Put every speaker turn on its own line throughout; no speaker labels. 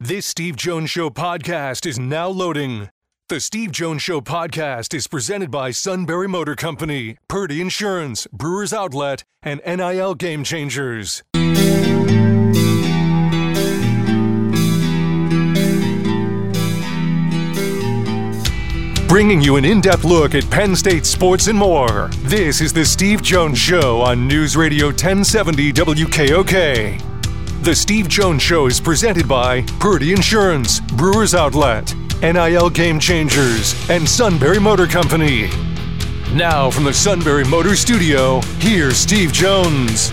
This Steve Jones Show podcast is now loading. The Steve Jones Show podcast is presented by Sunbury Motor Company, Purdy Insurance, Brewers Outlet, and NIL Game Changers. Bringing you an in-depth look at Penn State sports and more. This is the Steve Jones Show on News Radio 1070 WKOK. The Steve Jones Show is presented by Purdy Insurance, Brewers Outlet, NIL Game Changers, and Sunbury Motor Company. Now from the Sunbury Motor Studio, here's Steve Jones.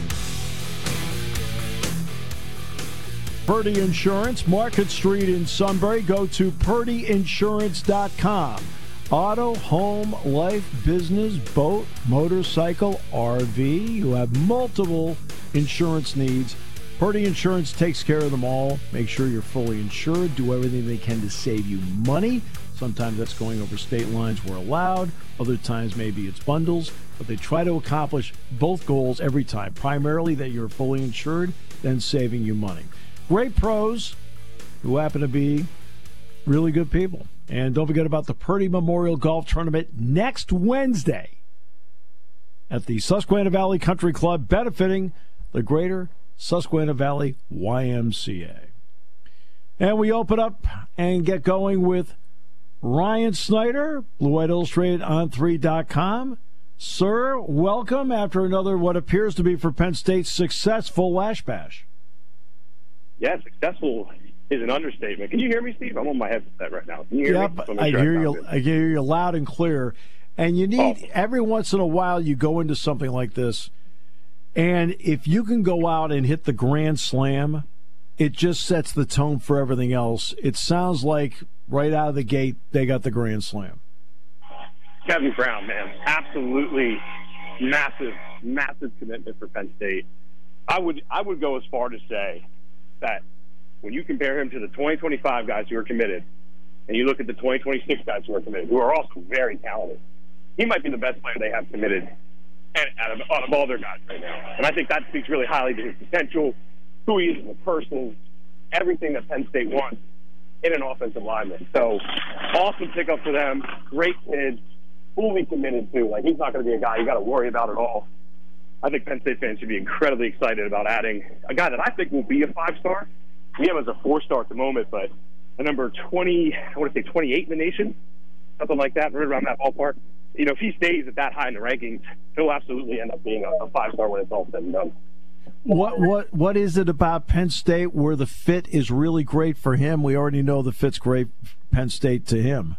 Purdy Insurance, Market Street in Sunbury. Go to purdyinsurance.com. Auto, home, life, business, boat, motorcycle, RV. You have multiple insurance needs. Purdy Insurance takes care of them all. Make sure you're fully insured. Do everything they can to save you money. Sometimes that's going over state lines where allowed. Other times maybe it's bundles. But they try to accomplish both goals every time. Primarily that you're fully insured, then saving you money. Great pros who happen to be really good people. And don't forget about the Purdy Memorial Golf Tournament next Wednesday at the Susquehanna Valley Country Club, benefiting the Greater Susquehanna Valley YMCA. And we open up and get going with Ryan Snyder, Blue White Illustrated on 3.com. Sir, welcome after another what appears to be for Penn State successful Lash Bash.
Yeah, successful is an understatement. Can you hear me, Steve? I'm on my headset right now. Can you hear me?
I hear you. I hear you loud and clear. And you need every once in a while you go into something like this, and if you can go out and hit the grand slam, it just sets the tone for everything else. It sounds like right out of the gate they got the grand slam.
Kevin Brown, man, absolutely massive commitment for Penn State. I would go as far to say that when you compare him to the 2025 guys who are committed, and you look at the 2026 guys who are committed, who are also very talented, he might be the best player they have committed out of all their guys right now. And I think that speaks really highly to his potential, who he is as a person, everything that Penn State wants in an offensive lineman. So awesome pickup for them. Great kid, fully committed to. Like, he's not going to be a guy you got to worry about at all. I think Penn State fans should be incredibly excited about adding a guy that I think will be a 5-star. We have him as a 4-star at the moment, but a number 20, I want to say 28 in the nation, something like that, right around that ballpark. You know, if he stays at that high in the rankings, he'll absolutely end up being a 5-star when it's all said and done.
What is it about Penn State where the fit is really great for him? We already know the fit's great, Penn State to him.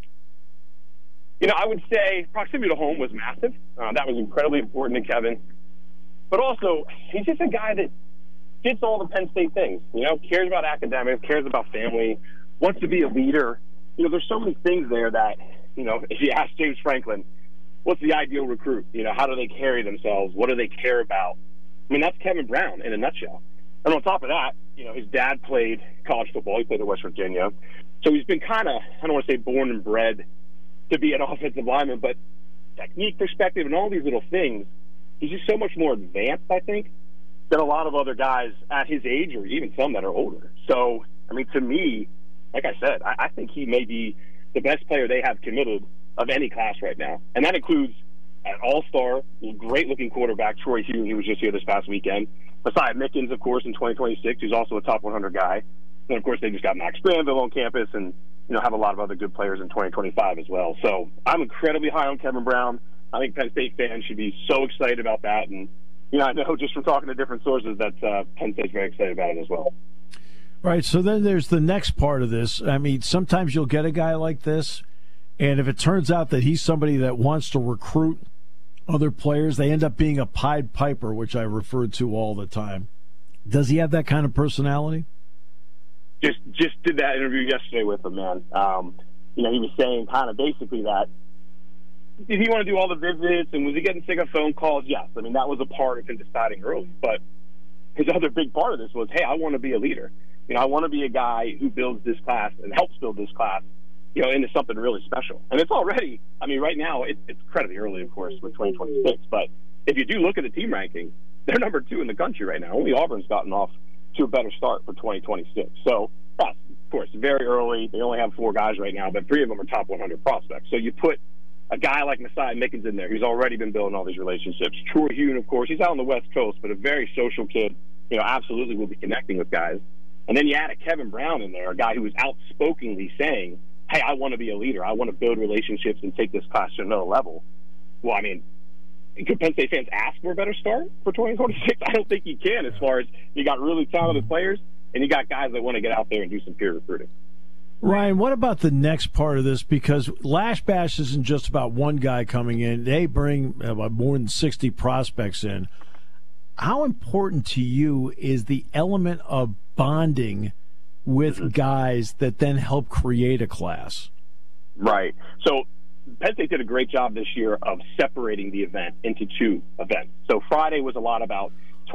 You know, I would say proximity to home was massive. That was incredibly important to Kevin. But also, he's just a guy that fits all the Penn State things. You know, cares about academics, cares about family, wants to be a leader. You know, there's so many things there that, you know, if you ask James Franklin, what's the ideal recruit? You know, how do they carry themselves? What do they care about? I mean, that's Kevin Brown in a nutshell. And on top of that, you know, his dad played college football. He played at West Virginia. So he's been kind of, I don't want to say born and bred to be an offensive lineman, but technique perspective and all these little things, he's just so much more advanced, I think, than a lot of other guys at his age or even some that are older. So, I mean, to me, like I said, I think he may be the best player they have committed of any class right now. And that includes an all-star, great-looking quarterback, Troy Hughes, who was just here this past weekend. Messiah Mickens, of course, in 2026, who's also a top 100 guy. And, of course, they just got Max Granville on campus and, you know, have a lot of other good players in 2025 as well. So I'm incredibly high on Kevin Brown. I think Penn State fans should be so excited about that. And, you know, I know just from talking to different sources that Penn State's very excited about it as well.
Right, so then there's the next part of this. I mean, sometimes you'll get a guy like this, and if it turns out that he's somebody that wants to recruit other players, they end up being a Pied Piper, which I refer to all the time. Does he have that kind of personality?
Just did that interview yesterday with him, man. You know, he was saying kind of basically that, did he want to do all the visits, and was he getting sick of phone calls? Yes. I mean, that was a part of him deciding early. But his other big part of this was, hey, I want to be a leader. You know, I want to be a guy who builds this class and helps build this class, you know, into something really special. And it's already, I mean, right now, it's incredibly early, of course, with 2026. But if you do look at the team ranking, they're number 2 in the country right now. Only Auburn's gotten off to a better start for 2026. So, yes, very early. They only have 4 guys right now, but 3 of them are top 100 prospects. So you put a guy like Messiah Mickens in there, who's already been building all these relationships. Troy Hune, of course, he's out on the West Coast, but a very social kid, absolutely will be connecting with guys. And then you add a Kevin Brown in there, a guy who was outspokenly saying, hey, I want to be a leader. I want to build relationships and take this class to another level. Well, I mean, could Penn State fans ask for a better start for 2026? I don't think you can, as far as you got really talented players and you got guys that want to get out there and do some peer recruiting.
Ryan, what about the next part of this? Because Lash Bash isn't just about one guy coming in. They bring more than 60 prospects in. How important to you is the element of bonding with guys that then help create a class?
Right. So Penn State did a great job this year of separating the event into 2 events. So Friday was a lot about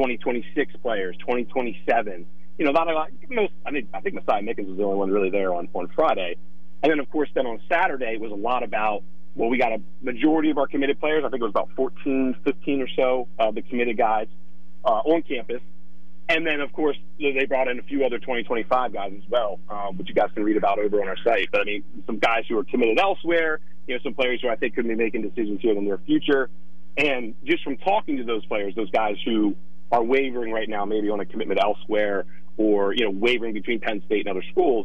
2026 players, 2027. Not a lot. I think Messiah Mickens was the only one really there on Friday. And then, of course, on Saturday it was a lot about, well, we got a majority of our committed players. I think it was about 14, 15 or so of the committed guys on campus. And then, of course, they brought in a few other 2025 guys as well, which you guys can read about over on our site. But, I mean, some guys who are committed elsewhere, some players who I think could be making decisions here in the near future. And just from talking to those players, those guys who are wavering right now, maybe on a commitment elsewhere, or wavering between Penn State and other schools,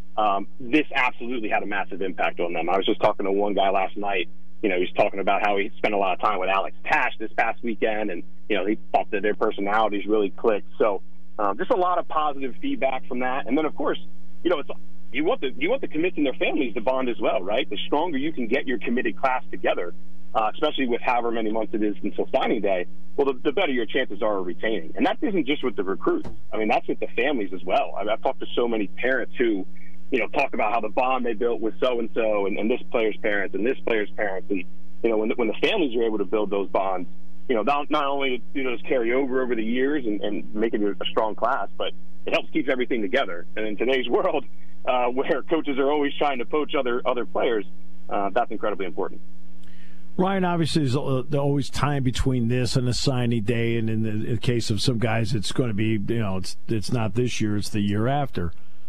this absolutely had a massive impact on them. I was just talking to one guy last night. He was talking about how he spent a lot of time with Alex Tash this past weekend, and he thought that their personalities really clicked. So just a lot of positive feedback from that. And then, of course, it's you want the commits and their families to bond as well, right? The stronger you can get your committed class together, especially with however many months it is until signing day, well, the better your chances are of retaining. And that isn't just with the recruits. I mean, that's with the families as well. I've talked to so many parents who, talk about how the bond they built with so-and-so and this player's parents and this player's parents. And, when the families are able to build those bonds, not only do those carry over the years and make it a strong class, but it helps keep everything together. And in today's world, where coaches are always trying to poach other players, that's incredibly important.
Ryan, obviously, there's always time between this and the signing day, and in the case of some guys, it's going to be, it's not this year, it's the year after.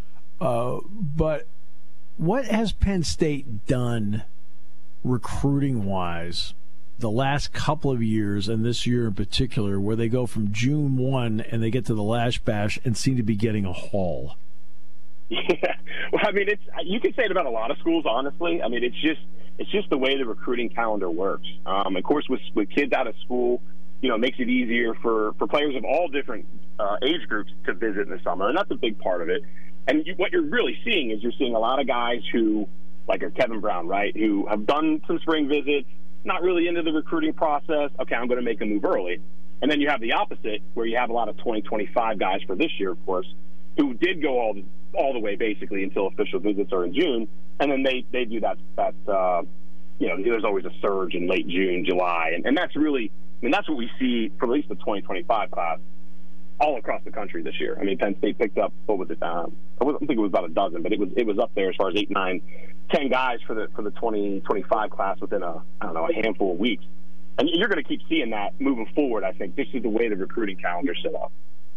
But what has Penn State done recruiting-wise the last couple of years, and this year in particular, where they go from June 1 and they get to the Lash Bash and seem to be getting a haul?
Yeah, well, I mean, you can say it about a lot of schools, honestly. I mean, it's just the way the recruiting calendar works. Of course, with kids out of school, it makes it easier for players of all different age groups to visit in the summer, and that's a big part of it. And what you're really seeing is you're seeing a lot of guys who, like a Kevin Brown, right, who have done some spring visits, not really into the recruiting process. Okay, I'm going to make a move early. And then you have the opposite, where you have a lot of 2025 guys for this year, of course, who did go all the way basically until official visits are in June, and then they do that there's always a surge in late June, July, and that's really, that's what we see for at least the 2025 class all across the country this year. I mean, Penn State picked up, what was it? I don't think it was about a dozen, but it was up there as far as 8, 9, 10 guys for the 2025 class within a handful of weeks. And you're going to keep seeing that moving forward. I think this is the way the recruiting calendar is set up.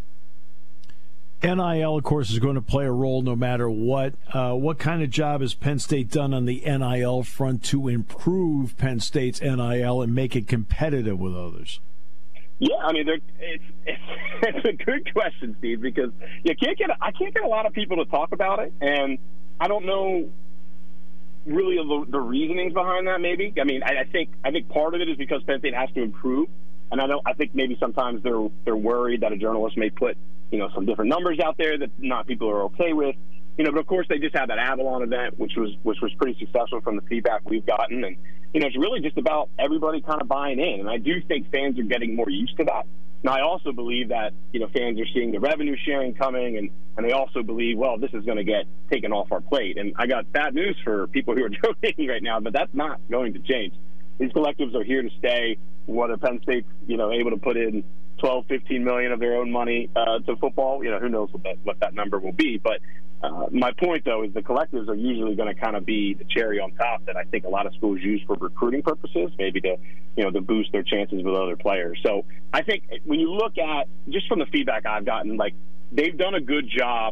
NIL, of course, is going to play a role no matter what. What kind of job has Penn State done on the NIL front to improve Penn State's NIL and make it competitive with others?
Yeah, I mean, it's a good question, Steve, because I can't get a lot of people to talk about it, and I don't know really the reasonings behind that. Maybe I think part of it is because Penn State has to improve, and I think maybe sometimes they're worried that a journalist may put some different numbers out there that not people are okay with. But of course they just had that Avalon event, which was pretty successful from the feedback we've gotten, and it's really just about everybody kind of buying in. And I do think fans are getting more used to that. Now I also believe that fans are seeing the revenue sharing coming, and they also believe, well, this is going to get taken off our plate. And I got bad news for people who are donating right now, but that's not going to change. These collectives are here to stay. Whether Penn State's able to put in 12, 15 million of their own money to football, who knows what that number will be. But my point, though, is the collectives are usually going to kind of be the cherry on top that I think a lot of schools use for recruiting purposes, maybe to boost their chances with other players. So I think when you look at, just from the feedback I've gotten, like, they've done a good job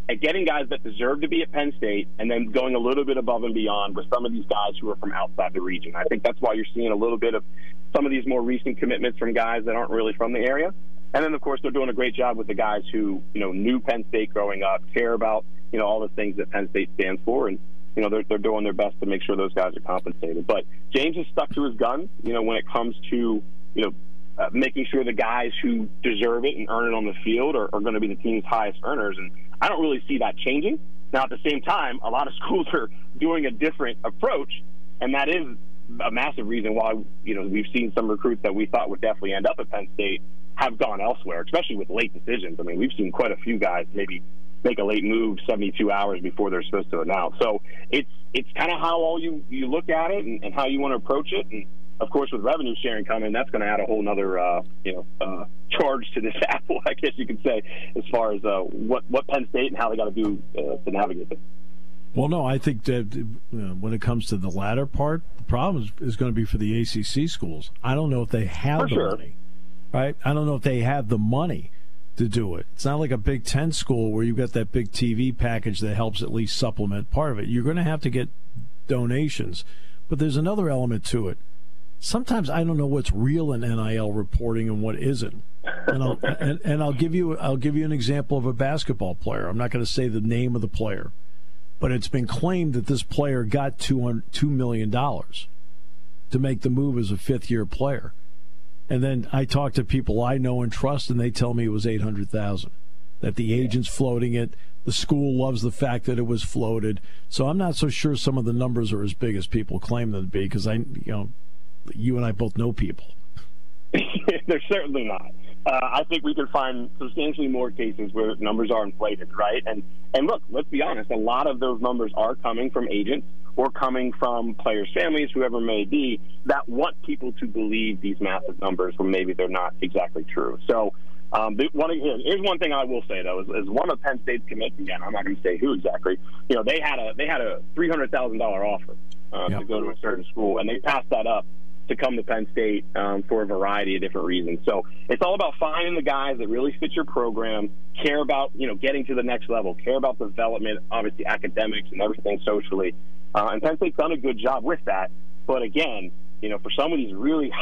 at getting guys that deserve to be at Penn State and then going a little bit above and beyond with some of these guys who are from outside the region. I think that's why you're seeing a little bit of some of these more recent commitments from guys that aren't really from the area. And then, of course, they're doing a great job with the guys who, knew Penn State growing up, care about, all the things that Penn State stands for. And, they're doing their best to make sure those guys are compensated. But James has stuck to his guns, when it comes to, making sure the guys who deserve it and earn it on the field are going to be the team's highest earners. And I don't really see that changing. Now, at the same time, a lot of schools are doing a different approach, and that is a massive reason why, we've seen some recruits that we thought would definitely end up at Penn State have gone elsewhere, especially with late decisions. I mean, we've seen quite a few guys maybe make a late move 72 hours before they're supposed to announce. So it's kind of how all you look at it and how you want to approach it. And, of course, with revenue sharing coming, that's going to add a whole other, charge to this apple, I guess you could say, as far as what Penn State and how they got to do to navigate it.
Well, no, I think that when it comes to the latter part, the problem is going to be for the ACC schools. I don't know if they have money, right? I don't know if they have the money to do it. It's not like a Big Ten school where you've got that big TV package that helps at least supplement part of it. You're going to have to get donations. But there's another element to it. Sometimes I don't know what's real in NIL reporting and what isn't. And I'll give you an example of a basketball player. I'm not going to say the name of the player, but it's been claimed that this player got $2 million to make the move as a fifth-year player. And then I talk to people I know and trust, and they tell me it was $800,000. That the agent's floating it. The school loves the fact that it was floated. So I'm not so sure some of the numbers are as big as people claim them to be, because you and I both know people.
They're certainly not. I think we can find substantially more cases where numbers are inflated, right? And look, let's be honest, a lot of those numbers are coming from agents or coming from players' families, whoever it may be, that want people to believe these massive numbers when maybe they're not exactly true. So here's one thing I will say, though, is one of Penn State's commits, again, I'm not going to say who exactly, they had a $300,000 offer to go to a certain school, and they passed that up to come to Penn State for a variety of different reasons. So it's all about finding the guys that really fit your program, care about, getting to the next level, care about development, obviously academics and everything socially. And Penn State's done a good job with that. But again, for some of these really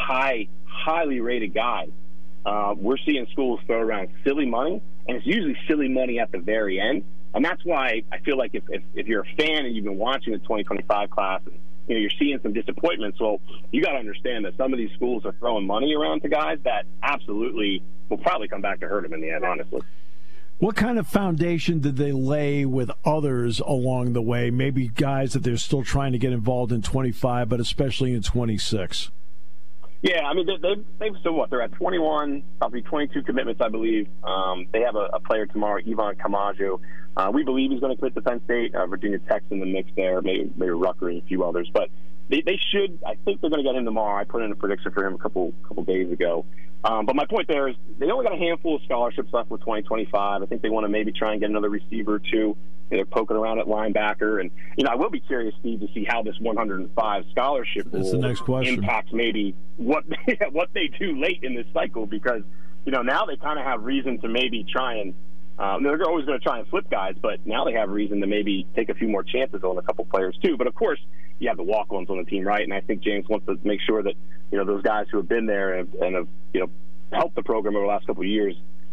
highly rated guys, we're seeing schools throw around silly money, and it's usually silly money at the very end. And that's why I feel like if you're a fan and you've been watching the 2025 class and you're seeing some disappointments, well, you got to understand that some of these schools are throwing money around to guys that absolutely will probably come back to hurt them in the end, honestly.
What kind of foundation did they lay with others along the way? Maybe guys that they're still trying to get involved in 25, but especially in 26.
Yeah, I mean, they've still what? They're at 21, probably 22 commitments, I believe. They have a player tomorrow, Ivan Camajo. We believe he's going to commit to Penn State. Virginia Tech's in the mix there, maybe Rutgers and a few others. But they should. I think they're going to get him tomorrow. I put in a prediction for him a couple days ago. But my point there is they only got a handful of scholarships left with 2025. I think they want to maybe try and get another receiver or two. They're poking around at linebacker. And, I will be curious, Steve, to see how this 105 scholarship rule impacts maybe what they do late in this cycle, because, now they kind of have reason to maybe try and they're always going to try and flip guys, but now they have reason to maybe take a few more chances on a couple players too. But, of course, you have the walk-ons on the team, right? And I think James wants to make sure that, those guys who have been there and have helped the program over the last couple of years,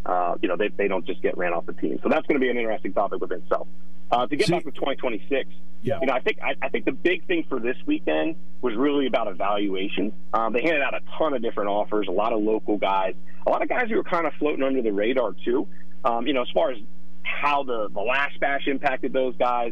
they don't just get ran off the team. So that's going to be an interesting topic within itself. To get back to 2026, I think the big thing for this weekend was really about evaluations. They handed out a ton of different offers, a lot of local guys, a lot of guys who were kind of floating under the radar too. As far as how the last bash impacted those guys,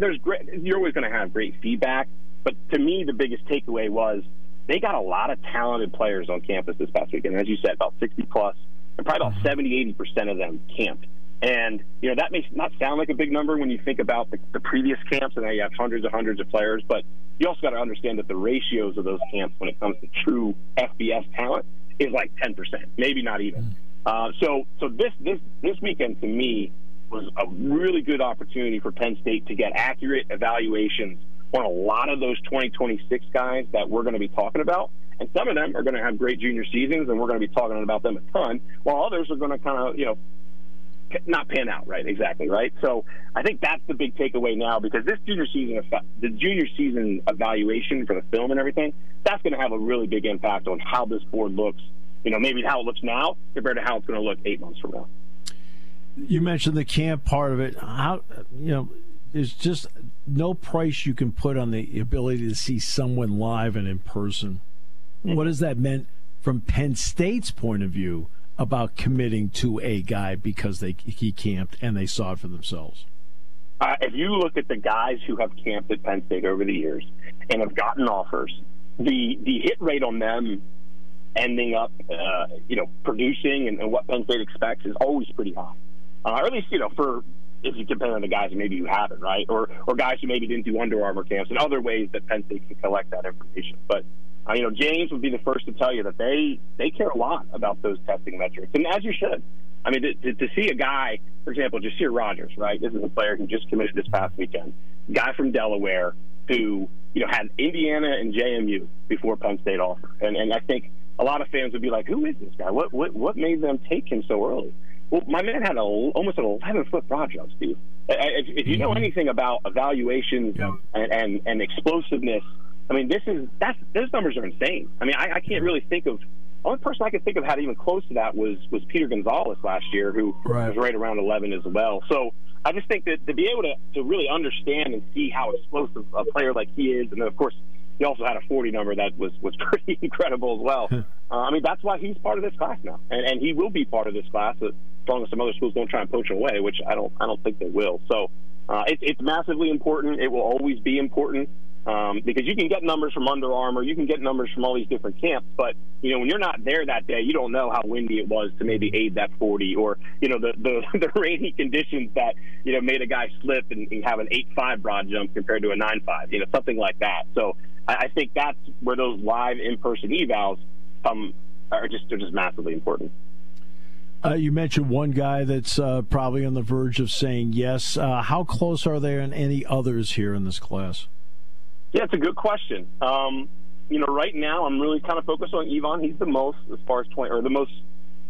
you're always going to have great feedback. But to me, the biggest takeaway was they got a lot of talented players on campus this past weekend. As you said, about 60 plus, and probably about 70-80% of them camped. And, that may not sound like a big number when you think about the previous camps, and now you have hundreds of players. But you also got to understand that the ratios of those camps when it comes to true FBS talent is like 10%, maybe not even. So this weekend, to me, was a really good opportunity for Penn State to get accurate evaluations on a lot of those 2026 guys that we're going to be talking about. And some of them are going to have great junior seasons, and we're going to be talking about them a ton, while others are going to kind of, not pan out, right? Exactly, right? So I think that's the big takeaway now, because this the junior season evaluation for the film and everything, that's going to have a really big impact on how this board looks, maybe how it looks now compared to how it's going to look 8 months from now.
You mentioned the camp part of it. How, there's just no price you can put on the ability to see someone live and in person. What has that meant from Penn State's point of view about committing to a guy because he camped and they saw it for themselves?
If you look at the guys who have camped at Penn State over the years and have gotten offers, the hit rate on them ending up, producing and what Penn State expects is always pretty high. Or at least, for if you compare them to guys who maybe you haven't, right? Or guys who maybe didn't do Under Armour camps and other ways that Penn State can collect that information. But, James would be the first to tell you that they care a lot about those testing metrics, and as you should. I mean, to see a guy, for example, Jasir Rogers, right? This is a player who just committed this past weekend. Guy from Delaware who, had Indiana and JMU before Penn State offer. And I think a lot of fans would be like, who is this guy? What made them take him so early? Well, my man had almost an 11-foot broad jump, Steve. If you know anything about evaluations and explosiveness, I mean, those numbers are insane. I mean, I can't really think of – the only person I could think of had even close to that was Peter Gonzalez last year, who was right around 11 as well. So I just think that to be able to really understand and see how explosive a player like he is, and then, of course, he also had a 40 number that was pretty incredible as well. I mean, that's why he's part of this class now, and he will be part of this class as long as some other schools don't try and poach him away, which I don't think they will. So it's massively important. It will always be important. Because you can get numbers from Under Armour, you can get numbers from all these different camps, but when you're not there that day, you don't know how windy it was to maybe aid that 40, or the rainy conditions that made a guy slip and have an 8.5 broad jump compared to a 9.5, something like that. So I think that's where those live in-person evals are just massively important.
You mentioned one guy that's probably on the verge of saying yes. How close are there and any others here in this class?
Yeah, it's a good question. Right now I'm really kind of focused on Yvonne. He's the most, as far as 20, or the most.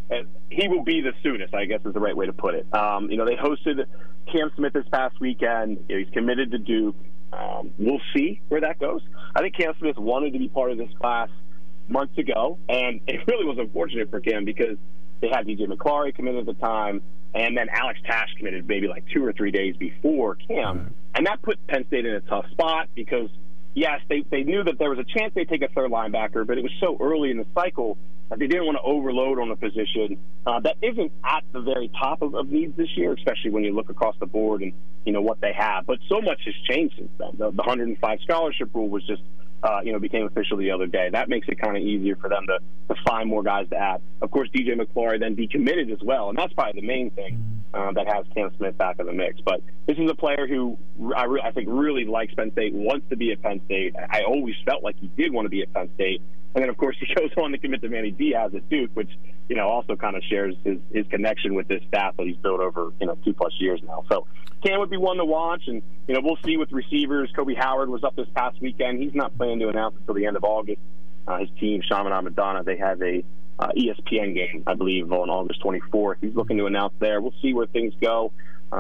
He will be the soonest, I guess, is the right way to put it. They hosted Cam Smith this past weekend. He's committed to Duke. We'll see where that goes. I think Cam Smith wanted to be part of this class months ago, and it really was unfortunate for Cam because they had DJ McClary committed at the time, and then Alex Tash committed maybe like 2 or 3 days before Cam. And that put Penn State in a tough spot because, yes, they knew that there was a chance they'd take a third linebacker, but it was so early in the cycle that they didn't want to overload on a position that isn't at the very top of needs this year, especially when you look across the board and, what they have. But so much has changed since then. The 105 scholarship rule was just became official the other day. That makes it kind of easier for them to find more guys to add. Of course, DJ McClary then decommitted as well, and that's probably the main thing that has Cam Smith back in the mix. But this is a player who I think really likes Penn State, wants to be at Penn State. I always felt like he did want to be at Penn State. And then, of course, he goes on to commit to Manny Diaz at Duke, which, also kind of shares his connection with this staff that he's built over, 2+ years now. So Cam would be one to watch, and, we'll see with receivers. Kobe Howard was up this past weekend. He's not planning to announce until the end of August. His team, Shaman Amadana, they have a ESPN game, I believe, on August 24th. He's looking to announce there. We'll see where things go.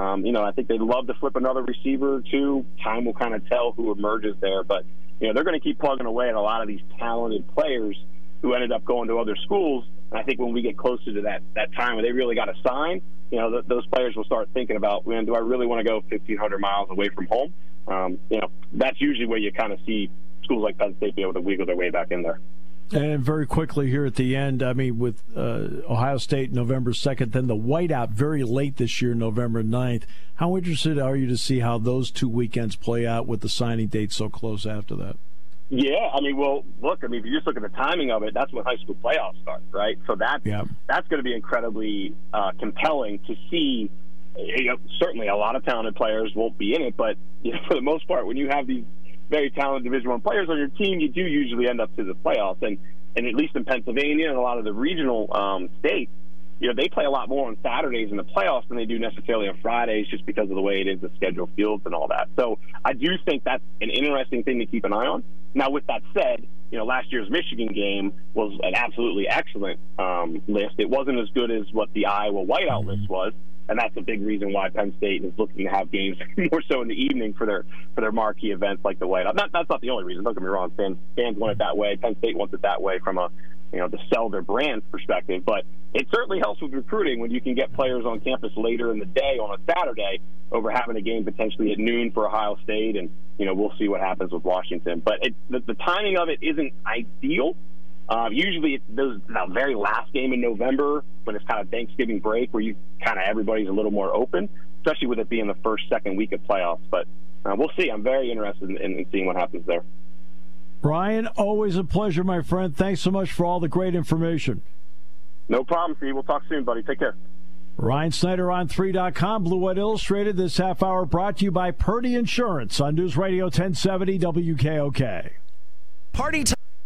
I think they'd love to flip another receiver or two. Time will kind of tell who emerges there, but they're going to keep plugging away at a lot of these talented players who ended up going to other schools. And I think when we get closer to that time where they really got to sign, those players will start thinking about, man, do I really want to go 1,500 miles away from home? That's usually where you kind of see schools like Penn State be able to wiggle their way back in there.
And very quickly here at the end, I mean, with Ohio State November 2nd, then the whiteout very late this year, November 9th. How interested are you to see how those 2 weekends play out with the signing date so close after that?
Yeah, I mean, well, look, if you just look at the timing of it, that's when high school playoffs start, right? So that's going to be incredibly compelling to see. Certainly a lot of talented players won't be in it, but for the most part, when you have these very talented Division I players on your team, you do usually end up to the playoffs. And at least in Pennsylvania and a lot of the regional states, they play a lot more on Saturdays in the playoffs than they do necessarily on Fridays, just because of the way it is, the schedule fields and all that. So I do think that's an interesting thing to keep an eye on. Now, with that said, last year's Michigan game was an absolutely excellent list. It wasn't as good as what the Iowa whiteout list was, and that's a big reason why Penn State is looking to have games more so in the evening for their marquee events like the White House. That's not the only reason. Don't get me wrong. Fans want it that way. Penn State wants it that way from a to sell their brand perspective. But it certainly helps with recruiting when you can get players on campus later in the day on a Saturday over having a game potentially at noon for Ohio State, and we'll see what happens with Washington. But the timing of it isn't ideal. Usually it's the very last game in November when it's kind of Thanksgiving break where everybody's a little more open, especially with it being the second week of playoffs. But we'll see. I'm very interested in seeing what happens there.
Ryan, always a pleasure, my friend. Thanks so much for all the great information.
No problem, Steve. We'll talk soon, buddy. Take care.
Ryan Snyder on 3.com. Blue White Illustrated. This half hour brought to you by Purdy Insurance on News Radio 1070 WKOK.
Party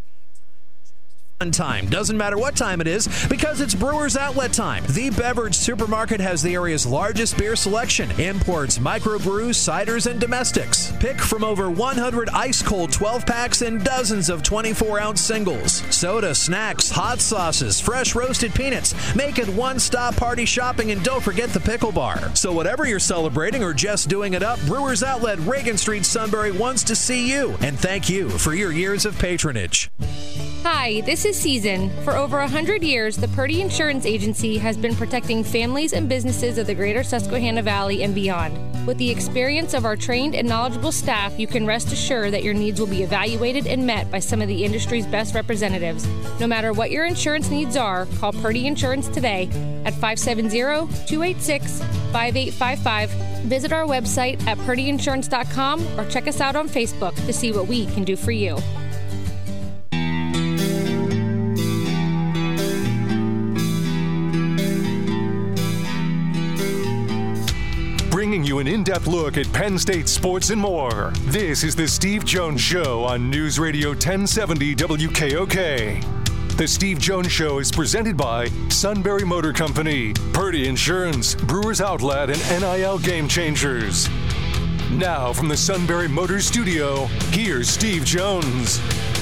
time. Doesn't matter what time it is because it's Brewers Outlet time. The beverage supermarket has the area's largest beer selection, imports, microbrews, ciders, and domestics. Pick from over 100 ice-cold 12-packs and dozens of 24-ounce singles. Soda, snacks, hot sauces, fresh roasted peanuts. Make it one-stop party shopping, and don't forget the pickle bar. So whatever you're celebrating or just doing it up, Brewers Outlet, Reagan Street, Sunbury wants to see you. And thank you for your years of patronage.
Hi, this is Season. For over 100 years, the Purdy Insurance Agency has been protecting families and businesses of the greater Susquehanna Valley and beyond. With the experience of our trained and knowledgeable staff, you can rest assured that your needs will be evaluated and met by some of the industry's best representatives. No matter what your insurance needs are, call Purdy Insurance today at 570-286-5855. Visit our website at purdyinsurance.com or check us out on Facebook to see what we can do for you.
Bringing you an in-depth look at Penn State sports and more. This is the Steve Jones Show on News Radio 1070 WKOK. The Steve Jones Show is presented by Sunbury Motor Company, Purdy Insurance, Brewers Outlet, and NIL Game Changers. Now from the Sunbury Motors Studio, here's Steve Jones.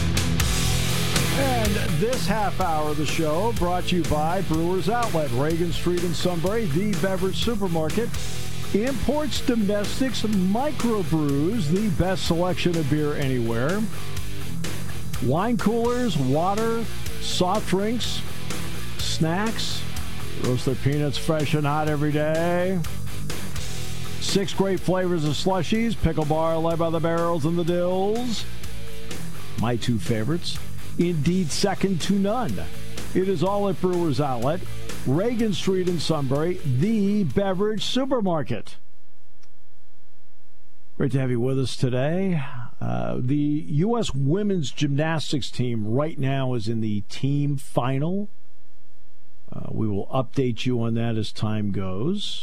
And this half hour of the show brought to you by Brewers Outlet, Reagan Street in Sunbury, the beverage supermarket. Imports, domestics, microbrews, the best selection of beer anywhere. Wine coolers, water, soft drinks, snacks, roast their peanuts fresh and hot every day. 6 great flavors of slushies, pickle bar led by the barrels and the dills. My 2 favorites, indeed second to none. It is all at Brewers Outlet, Reagan Street in Sunbury, the beverage supermarket. Great to have you with us today. The U.S. women's gymnastics team right now is in the team final. We will update you on that as time goes.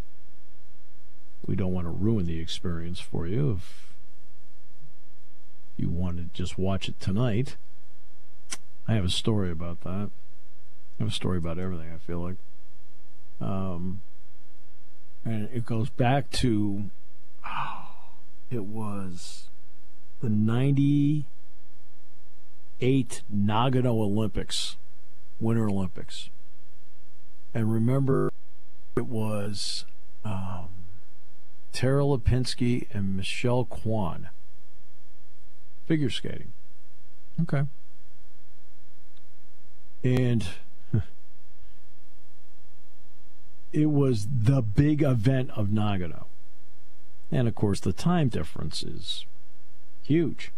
We don't want to ruin the experience for you if you want to just watch it tonight. I have a story about that. I have a story about everything, I feel like. And it goes back to, it was the 98 Nagano Olympics, Winter Olympics. And remember, it was Tara Lipinski and Michelle Kwan. Figure skating. Okay. And it was the big event of Nagano. And, of course, the time difference is huge.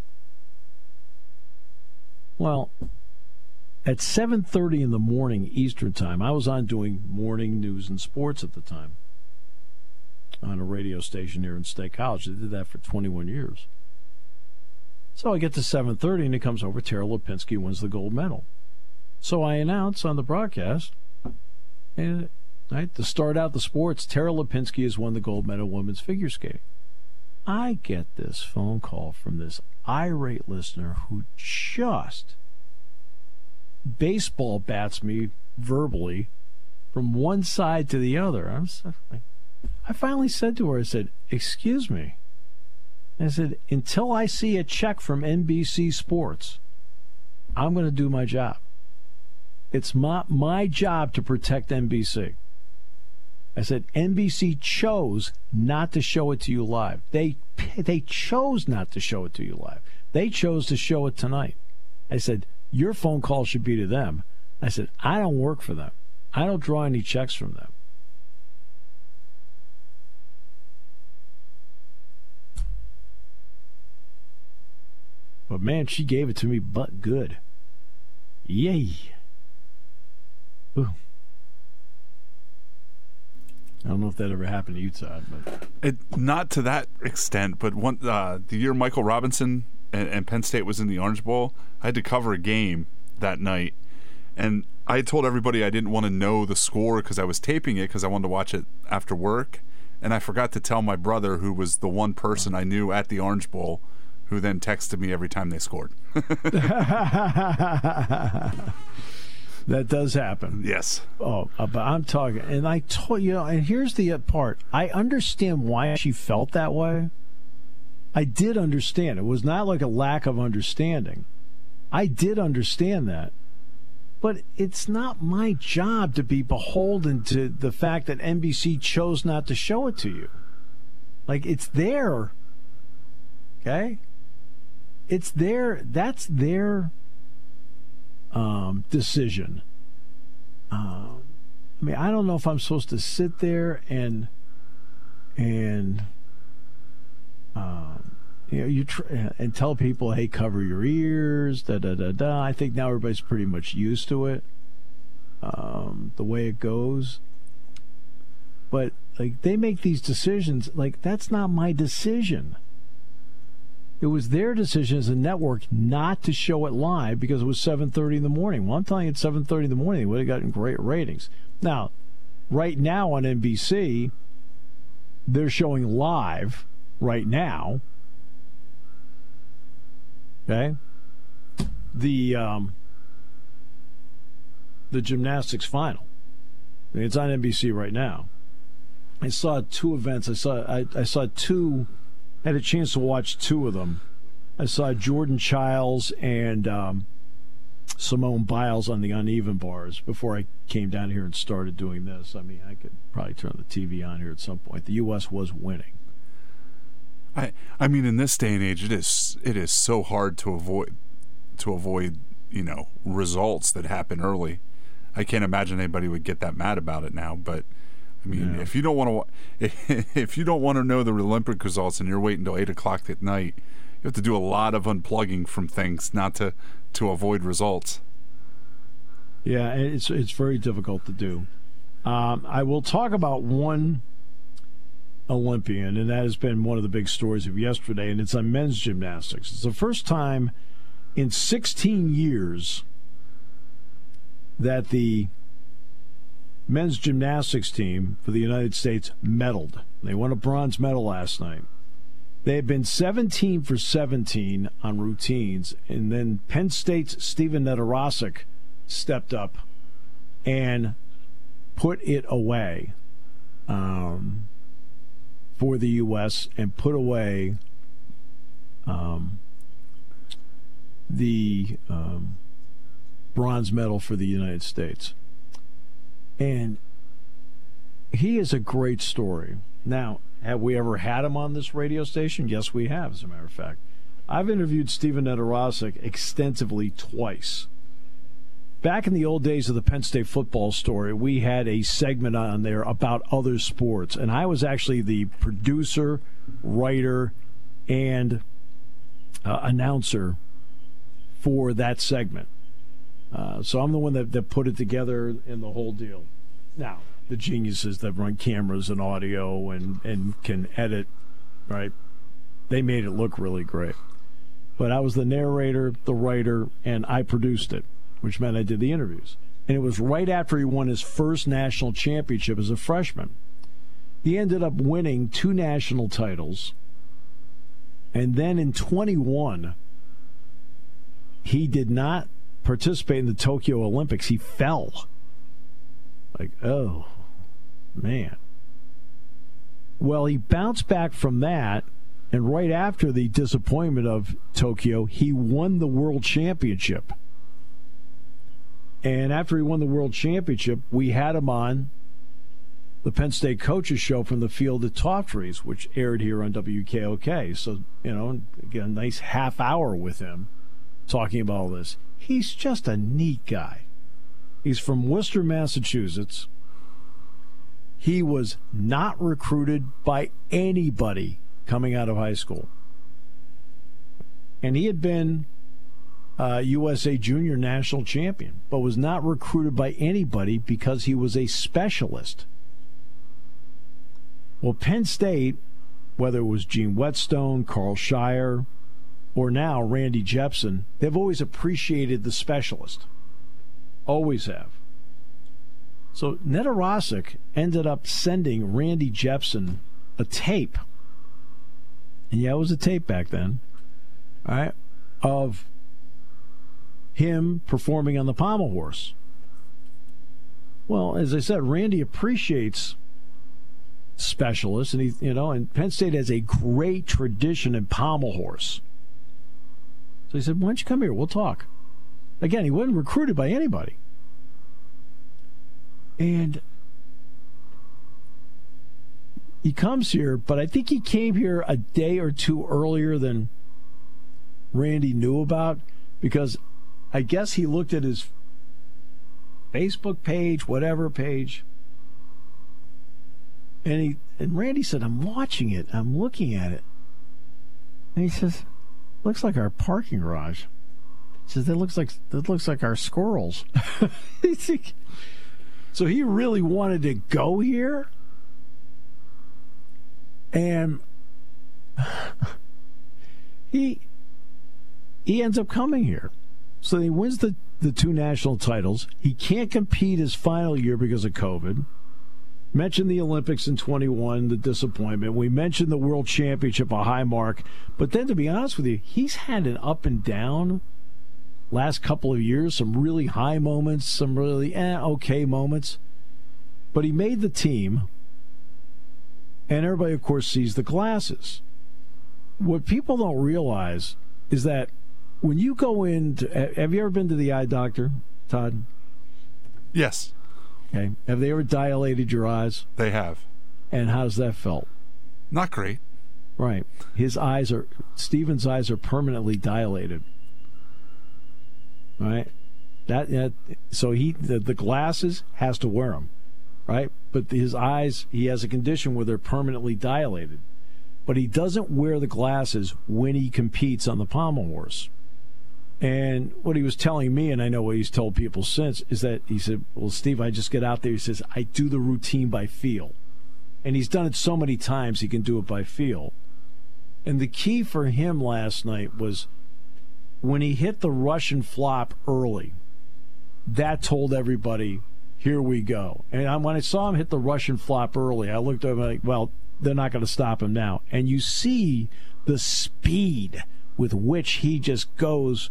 Well, at 7:30 in the morning Eastern Time, I was on doing morning news and sports at the time on a radio station here in State College. I did that for 21 years. So I get to 7:30, and it comes over, Tara Lipinski wins the gold medal. So I announce on the broadcast, and to start out the sports, Tara Lipinski has won the gold medal women's figure skating. I get this phone call from this irate listener who just baseball bats me verbally from one side to the other. I finally said to her, I said, "Excuse me." I said, "Until I see a check from NBC Sports, I'm going to do my job. It's my job to protect NBC." I said, NBC chose not to show it to you live. They chose not to show it to you live. They chose to show it tonight. I said, your phone call should be to them. I said, I don't work for them. I don't draw any checks from them. But, man, she gave it to me but good. Yay. Ooh. I don't know if that ever happened to you, Todd. But
not to that extent, but the year Michael Robinson and Penn State was in the Orange Bowl, I had to cover a game that night. And I had told everybody I didn't want to know the score because I was taping it because I wanted to watch it after work. And I forgot to tell my brother, who was the one person I knew at the Orange Bowl, who then texted me every time they scored.
That does happen.
Yes.
Oh, but I'm talking, and I told you, and here's the part. I understand why she felt that way. I did understand. It was not like a lack of understanding. I did understand that. But it's not my job to be beholden to the fact that NBC chose not to show it to you. Like, it's there. Okay? It's their, that's their decision. I mean, I don't know if I'm supposed to sit there and and tell people, hey, cover your ears, da-da-da-da. I think now everybody's pretty much used to it, the way it goes. But, like, they make these decisions. Like, that's not my decision. It was their decision as a network not to show it live because it was 7:30 in the morning. Well, I'm telling you, at 7:30 in the morning, they would have gotten great ratings. Now, right now on NBC, they're showing live right now. Okay? The gymnastics final. It's on NBC right now. I saw two events. I saw two. Had a chance to watch two of them. I saw Jordan Childs and Simone Biles on the uneven bars before I came down here and started doing this. I mean, I could probably turn the TV on here at some point. The U.S. was winning.
I mean, in this day and age, it is so hard to avoid results that happen early. I can't imagine anybody would get that mad about it now, but. I mean, if you don't want to know the Olympic results and you're waiting until 8:00 at night, you have to do a lot of unplugging from things not to avoid results.
Yeah, it's very difficult to do. I will talk about one Olympian, and that has been one of the big stories of yesterday, and it's on men's gymnastics. It's the first time in 16 years that the men's gymnastics team for the United States medaled. They won a bronze medal last night. They had been 17 for 17 on routines, and then Penn State's Steven Nedorosik stepped up and put it away for the U.S. and put away the bronze medal for the United States. And he is a great story. Now, have we ever had him on this radio station? Yes, we have, as a matter of fact. I've interviewed Steven Nedorosik extensively twice. Back in the old days of the Penn State football story, we had a segment on there about other sports, and I was actually the producer, writer, and announcer for that segment. So I'm the one that put it together in the whole deal. Now, the geniuses that run cameras and audio and can edit, right, they made it look really great. But I was the narrator, the writer, and I produced it, which meant I did the interviews. And it was right after he won his first national championship as a freshman. He ended up winning 2 national titles. And then in 21, he did not participate in the Tokyo Olympics. He fell. Like, oh, man. Well, he bounced back from that, and right after the disappointment of Tokyo, he won the World Championship. And after he won the World Championship, we had him on the Penn State coaches show from the field at Toftrey's, which aired here on WKOK. So, again, a nice half hour with him talking about all this. He's just a neat guy. He's from Worcester, Massachusetts. He was not recruited by anybody coming out of high school. And he had been USA Junior National Champion, but was not recruited by anybody because he was a specialist. Well, Penn State, whether it was Gene Whetstone, Carl Shire, or now Randy Jepson, they've always appreciated the specialist. Always have. So Netarasic ended up sending Randy Jepson a tape. And yeah, it was a tape back then. All right, of him performing on the pommel horse. Well, as I said, Randy appreciates specialists, and and Penn State has a great tradition in pommel horse. So he said, "Why don't you come here? We'll talk." Again, he wasn't recruited by anybody, and he comes here. But I think he came here a day or two earlier than Randy knew about, because I guess he looked at his Facebook page, whatever page, and Randy said, "I'm watching it. I'm looking at it." And he says, "Looks like our parking garage." He says, "That looks like our squirrels." So he really wanted to go here, and he ends up coming here. So he wins the two national titles. He can't compete his final year because of COVID. Mentioned the Olympics in 21, the disappointment. We mentioned the World Championship, a high mark. But then, to be honest with you, he's had an up and down last couple of years, some really high moments, some really okay moments. But he made the team, and everybody, of course, sees the glasses. What people don't realize is that when you go into, have you ever been to the eye doctor, Todd?
Yes.
Okay. Have they ever dilated your eyes?
They have.
And how's that felt?
Not great.
Right. Stephen's eyes are permanently dilated. Right? So the glasses has to wear them. Right? But his eyes, he has a condition where they're permanently dilated. But he doesn't wear the glasses when he competes on the pommel horse. And what he was telling me, and I know what he's told people since, is that he said, "Well, Steve, I just get out there." He says, "I do the routine by feel." And he's done it so many times he can do it by feel. And the key for him last night was when he hit the Russian flop early. That told everybody, here we go. And when I saw him hit the Russian flop early, I looked over like, well, they're not going to stop him now. And you see the speed with which he just goes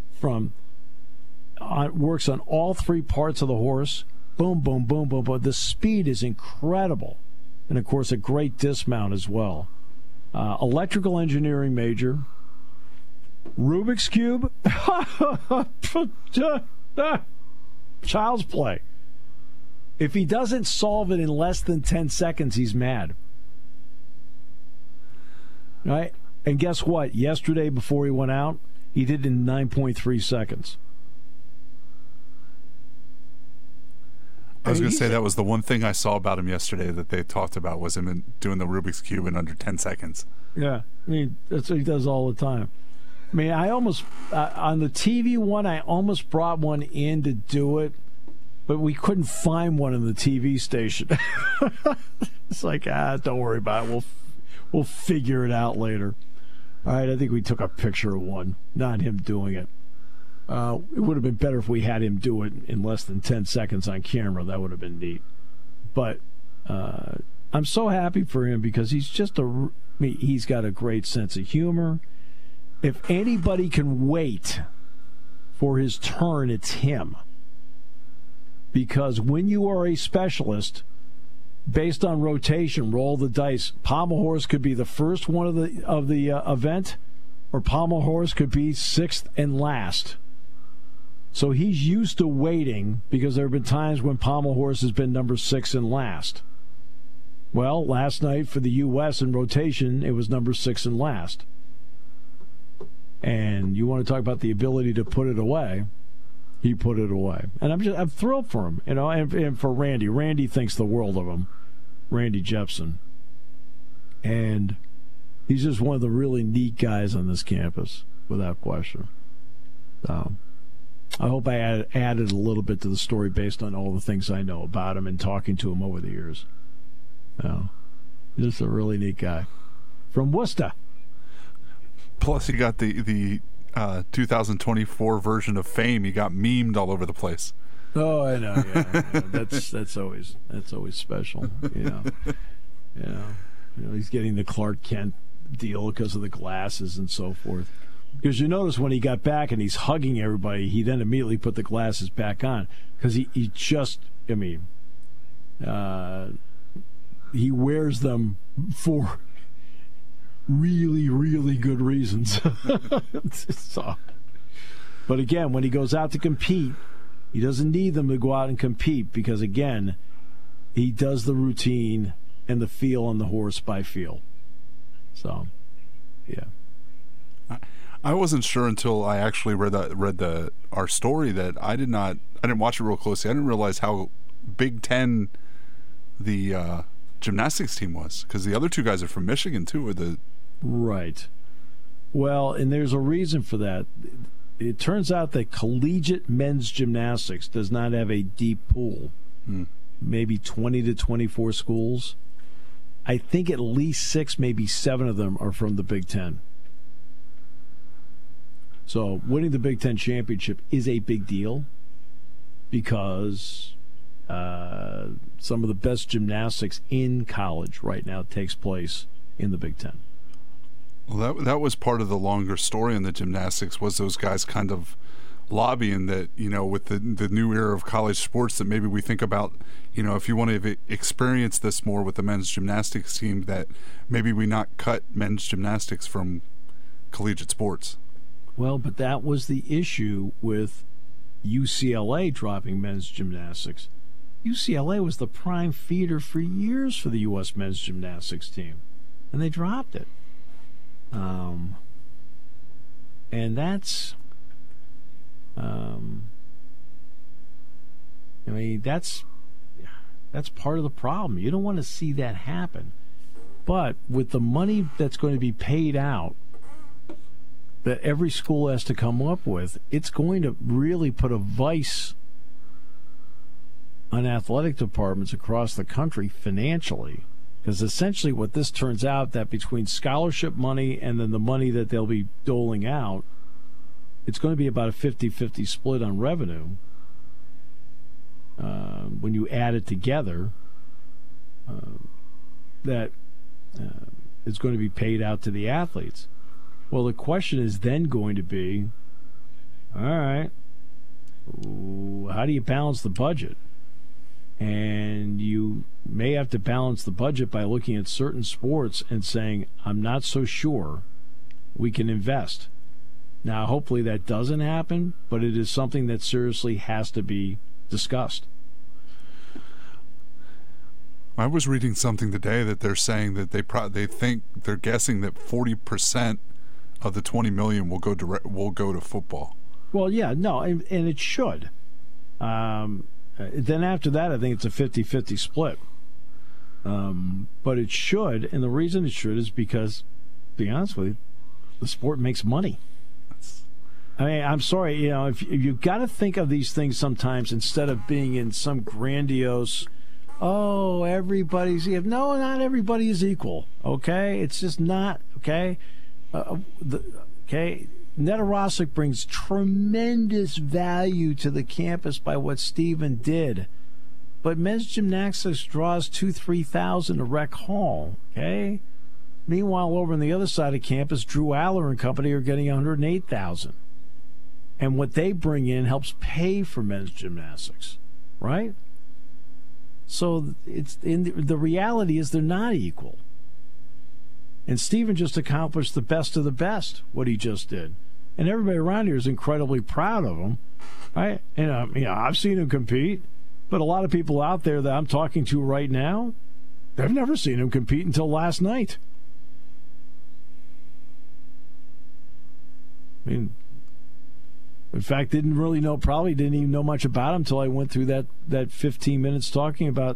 works on all three parts of the horse. Boom, boom, boom, boom, boom. The speed is incredible. And, of course, a great dismount as well. Electrical engineering major. Rubik's Cube. Child's play. If he doesn't solve it in less than 10 seconds, he's mad. Right? And guess what? Yesterday, before he went out, he did it in 9.3 seconds.
I was going to say that was the one thing I saw about him yesterday that they talked about was him doing the Rubik's Cube in under 10 seconds.
Yeah, I mean, that's what he does all the time. I mean, I almost, on the TV one, I almost brought one in to do it, but we couldn't find one in the TV station. It's like, don't worry about it. We'll figure it out later. All right, I think we took a picture of one, not him doing it. It would have been better if we had him do it in less than 10 seconds on camera. That would have been neat. But I'm so happy for him because he's just he's got a great sense of humor. If anybody can wait for his turn, it's him. Because when you are a specialist, based on rotation, roll the dice. Pommel horse could be the first one of the event, or pommel horse could be sixth and last. So he's used to waiting because there have been times when pommel horse has been number 6 and last. Well, last night for the U.S. in rotation, it was number 6 and last. And you want to talk about the ability to put it away. He put it away. And I'm thrilled for him, and for Randy. Randy thinks the world of him, Randy Jepson. And he's just one of the really neat guys on this campus, without question. So I hope I added a little bit to the story based on all the things I know about him and talking to him over the years. Just a really neat guy. From Worcester.
Plus, he got the 2024 version of Fame. He got memed all over the place.
Oh, I know. Yeah, that's always special. He's getting the Clark Kent deal because of the glasses and so forth. Because you notice when he got back and he's hugging everybody, he then immediately put the glasses back on because he wears them for really, really good reasons. But again, when he goes out to compete, he doesn't need them to go out and compete because, again, he does the routine and the feel on the horse by feel. So, yeah.
I wasn't sure until I actually read our story that I didn't watch it real closely. I didn't realize how Big Ten the gymnastics team was, because the other two guys are from Michigan too.
Right. Well, and there's a reason for that. It turns out that collegiate men's gymnastics does not have a deep pool. Maybe 20 to 24 schools. I think at least 6, maybe 7 of them are from the Big Ten. So winning the Big Ten championship is a big deal because some of the best gymnastics in college right now takes place in the Big Ten.
Well, that was part of the longer story in the gymnastics, was those guys kind of lobbying that, with the new era of college sports, that maybe we think about, if you want to experience this more with the men's gymnastics team, that maybe we not cut men's gymnastics from collegiate sports.
Well, but that was the issue with UCLA dropping men's gymnastics. UCLA was the prime feeder for years for the U.S. men's gymnastics team, and they dropped it. And that's, that's part of the problem. You don't want to see that happen. But with the money that's going to be paid out that every school has to come up with, it's going to really put a vice on athletic departments across the country financially. Because essentially what this turns out, that between scholarship money and then the money that they'll be doling out, it's going to be about a 50-50 split on revenue when you add it together. That is going to be paid out to the athletes. Well, the question is then going to be, all right, how do you balance the budget? And you may have to balance the budget by looking at certain sports and saying, I'm not so sure we can invest. Now, hopefully that doesn't happen, but it is something that seriously has to be discussed.
I was reading something today that they're saying that they're guessing that 40% of the $20 million will go to football.
Well, yeah, no, and it should. Then after that, I think it's a 50-50 split. But it should, and the reason it should is because, to be honest with you, the sport makes money. I mean, I'm sorry, if you've got to think of these things sometimes instead of being in some grandiose, everybody's equal. No, not everybody is equal, okay? It's just not, okay? Netta Rosick brings tremendous value to the campus by what Stephen did. But men's gymnastics draws 2,000-3,000 to Rec Hall, okay? Meanwhile, over on the other side of campus, Drew Aller and company are getting 108,000. And what they bring in helps pay for men's gymnastics, right? So the reality is they're not equal. And Stephen just accomplished the best of the best, what he just did. And everybody around here is incredibly proud of him, right? And I've seen him compete, but a lot of people out there that I'm talking to right now, They've never seen him compete until last night. I mean, in fact, probably didn't even know much about him until I went through that 15 minutes talking about,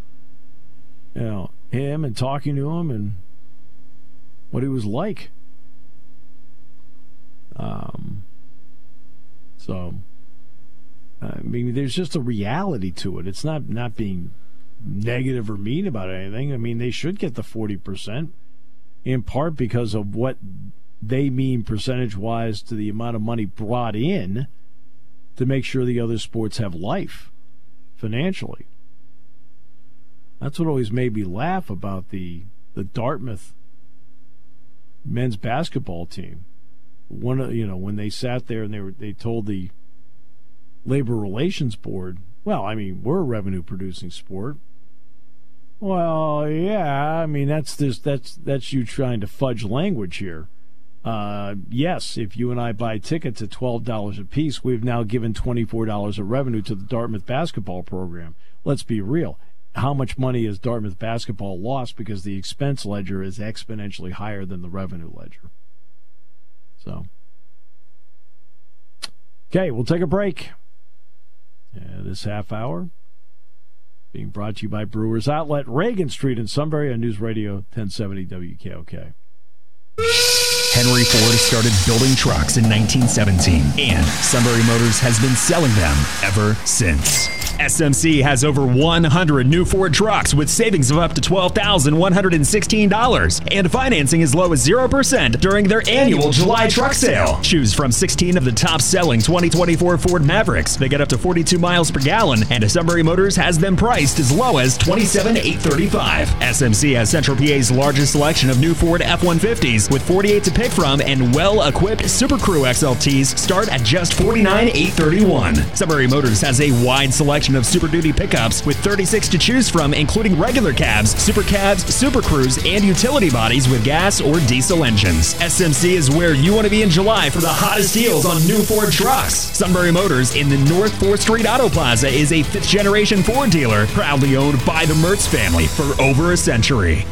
him and talking to him and what he was like. There's just a reality to it. It's not being negative or mean about anything. I mean, they should get the 40%, in part because of what they mean percentage-wise to the amount of money brought in to make sure the other sports have life financially. That's what always made me laugh about the Dartmouth men's basketball team. When they sat there and they told the Labor Relations Board, well, I mean, we're a revenue-producing sport. Well, yeah, I mean, that's you trying to fudge language here. Yes, if you and I buy tickets at $12 a piece, we've now given $24 of revenue to the Dartmouth basketball program. Let's be real. How much money has Dartmouth basketball lost because the expense ledger is exponentially higher than the revenue ledger? So, okay, we'll take a break. This half hour being brought to you by Brewers Outlet, Reagan Street in Sunbury on News Radio 1070 WKOK.
Henry Ford started building trucks in 1917, and Sunbury Motors has been selling them ever since. SMC has over 100 new Ford trucks with savings of up to $12,116 and financing as low as 0% during their annual July truck sale. Choose from 16 of the top-selling 2024 Ford Mavericks. They get up to 42 miles per gallon, and Sunbury Motors has them priced as low as $27,835. SMC has Central PA's largest selection of new Ford F-150s with 48 to pick from, and well-equipped Super Crew XLTs start at just $49,831. Sunbury Motors has a wide selection of Super Duty pickups with 36 to choose from, including regular cabs, super cabs, Super Crews, and utility bodies with gas or diesel engines. SMC is where you want to be in July for the hottest deals on new Ford trucks. Sunbury Motors in the North 4th Street Auto Plaza is a fifth-generation Ford dealer, proudly owned by the Mertz family for over a century.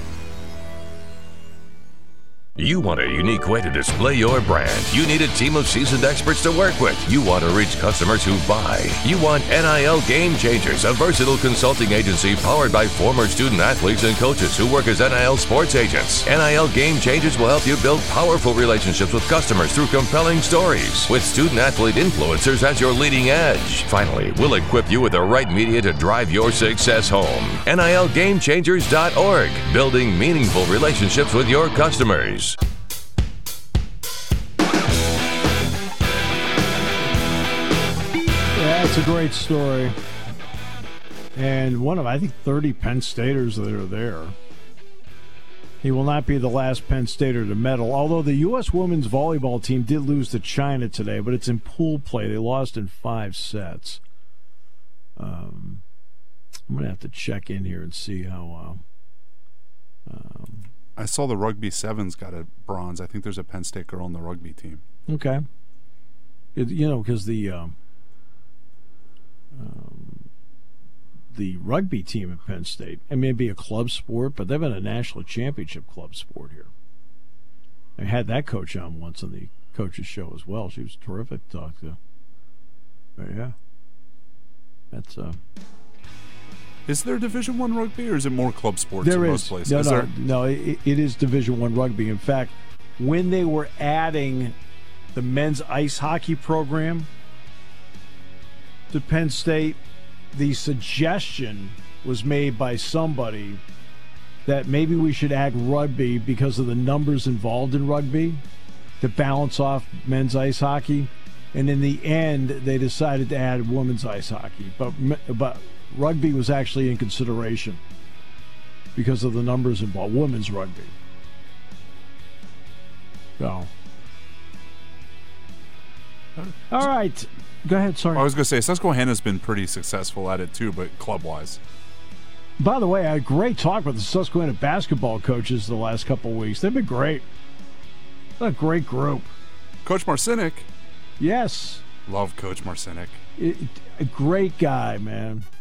You want a unique way to display your brand. You need a team of seasoned experts to work with. You want to reach customers who buy. You want NIL Game Changers, a versatile consulting agency powered by former student athletes and coaches who work as NIL sports agents. NIL Game Changers will help you build powerful relationships with customers through compelling stories, with student athlete influencers as your leading edge. Finally, we'll equip you with the right media to drive your success home. NILGameChangers.org, building meaningful relationships with your customers.
It's a great story. And one of, I think, 30 Penn Staters that are there. He will not be the last Penn Stater to medal, although the U.S. women's volleyball team did lose to China today, but it's in pool play. They lost in 5 sets. I'm going to have to check in here and see how...
I saw the rugby sevens got a bronze. I think there's a Penn State girl on the rugby team.
Okay. Because the rugby team at Penn State, it may be a club sport, but they've been a national championship club sport here. I had that coach on once on the coach's show as well. She was terrific to talk to. But yeah. That's
Is there Division I rugby, or is it more club sports in most places?
No, it is Division I rugby. In fact, when they were adding the men's ice hockey program to Penn State, the suggestion was made by somebody that maybe we should add rugby because of the numbers involved in rugby to balance off men's ice hockey. And in the end, they decided to add women's ice hockey. But rugby was actually in consideration because of the numbers involved. Women's rugby. So. All right. Go ahead, sorry.
I was going to say, Susquehanna's been pretty successful at it too, but club-wise.
By the way, I had great talk with the Susquehanna basketball coaches the last couple of weeks. They've been great. What a great group.
Coach Marcinick.
Yes.
Love Coach Marcinick.
A great guy, man.